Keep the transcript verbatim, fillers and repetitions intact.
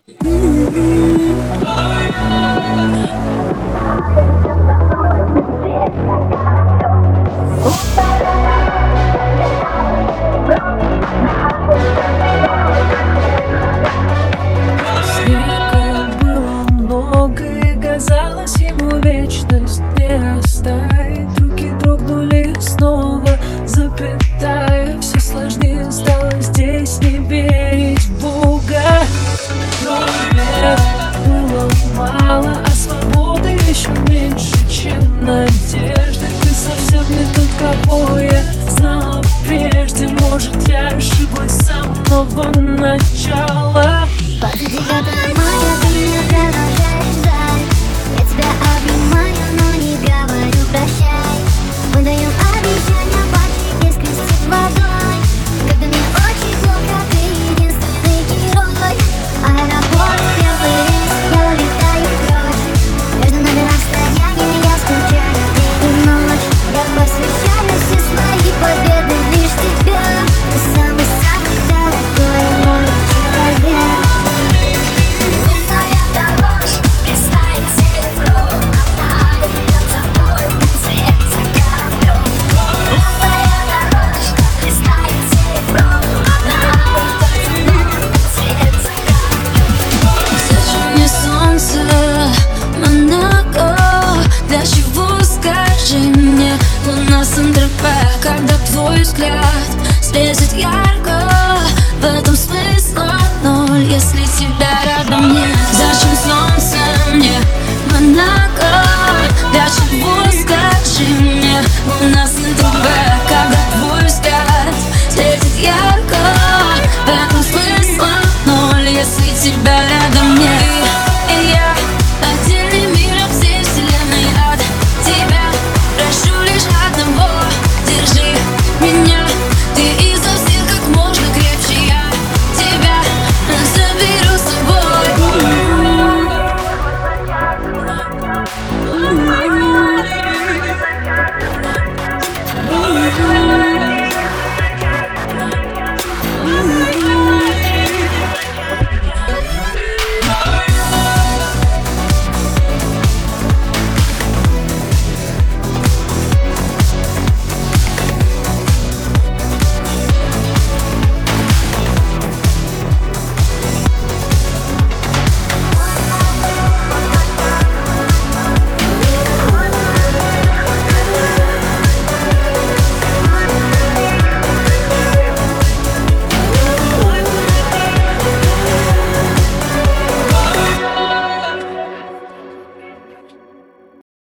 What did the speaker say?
Снега было много, и казалось ему вечность не оставить. Руки дрогнули снова, запятая. Все сложнее стало здесь не верить в Бога. Проблем было мало, а свободы еще меньше, чем надежды. Ты совсем не тот, кого я знала прежде. Может, я ошиблась с самого начала. Подожди, моя, ты меня продолжаешь ждать. Я тебя обнимаю, но не говорю прощай. Мы даем обещания, пальчики скрестить водой. Когда мне очень плохо, ты единственный герой. Аэропорт, первый рейс, я улетаю прочь. Между нами расстояние, я скучаю день и ночь. Я посвящаю все свои победы лишь тебе. Ты самый-самый дорогой мой человек. Когда твой взгляд светит ярко, в этом смысла ноль, если тебя рядом нет. Зачем солнце мне, Монако? Для чего, скажи мне, у нас на ТВ? Когда твой взгляд светит ярко, в этом смысла ноль, если тебя рядом